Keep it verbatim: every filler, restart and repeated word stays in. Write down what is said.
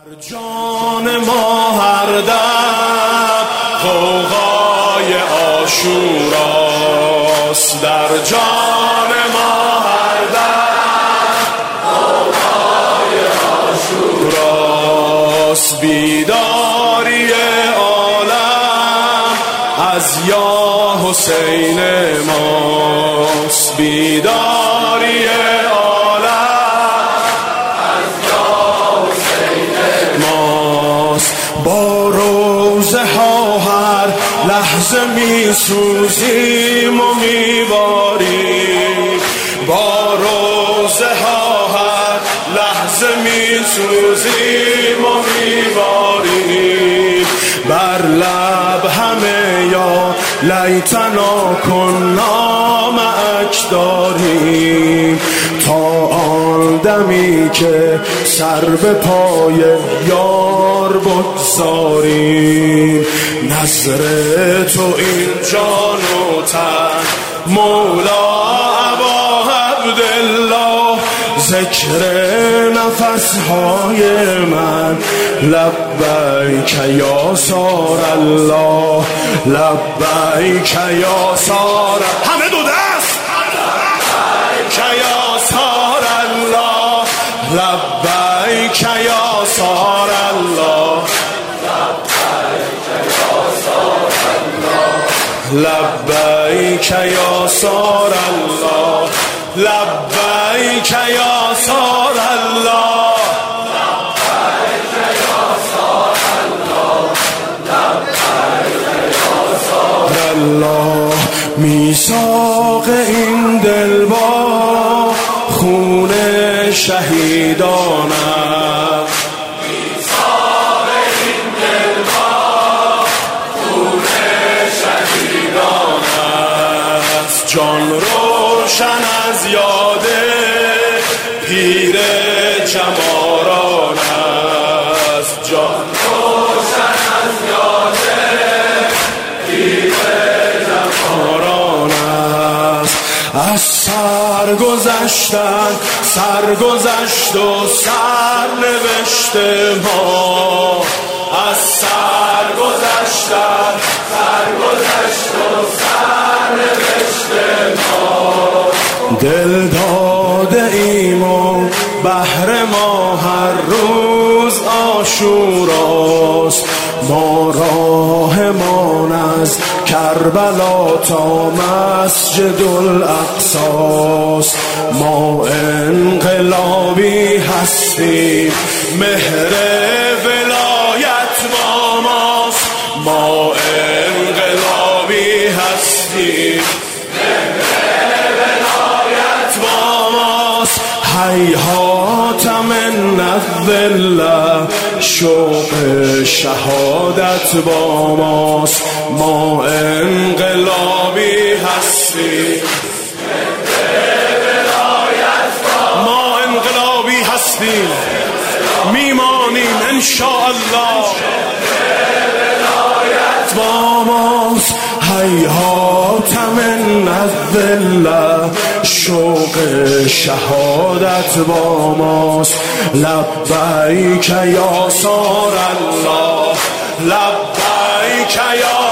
جان ما هر دم غوغای عاشوراست، در جان ما هر دم غوغای عاشوراست. بیداری عالم از یا حسین ماست، بیداری با روزه ها هر لحظه می سوزیم و می باریم، با روزه ها هر لحظه می سوزیم و می باریم. بر لب همه یا لیتنا کنا معک داریم، تا آن دمی که سر به پای یار بگذاریم. نظر تو این جان و تن مولا ابا عبدالله، ذکر نفسهای من لبیک یا سار الله، لبیک یا سار همه دو دست، لبیک یا سار الله، لبیک یا سار الله، لبیک یا سار الله، لبیک یا سار الله، لبیک یا سار الله، لبیک یا سار الله. میثاق این دل با خون شهیدان است، میثاق این دل با خون شهیدان است. جان روشن از یاد پیر جماران است، جان روشن از یاد پیر جماران است. از سر گذشتن سر گذشت و سر نوشته ما، از سر گذشتن سر گذشت و سر نوشته ما. دل داده ایم و بهر ما هر روز عاشوراست، ما راهمان از کربلا تا مسجد الاقصاست. ما انقلابی هستیم مهر ولایت با ماست، ما انقلابی هستیم مهر ولایت با ماست. هیهات من الذل شوق شهادت با ماست، ما انقلابی هستیم ما انقلابی هستیم میمانیم انشاءالله با ماست. هیهات من الذل شوق شهادت با ماست. لبیک یا سار الله، لبیک یا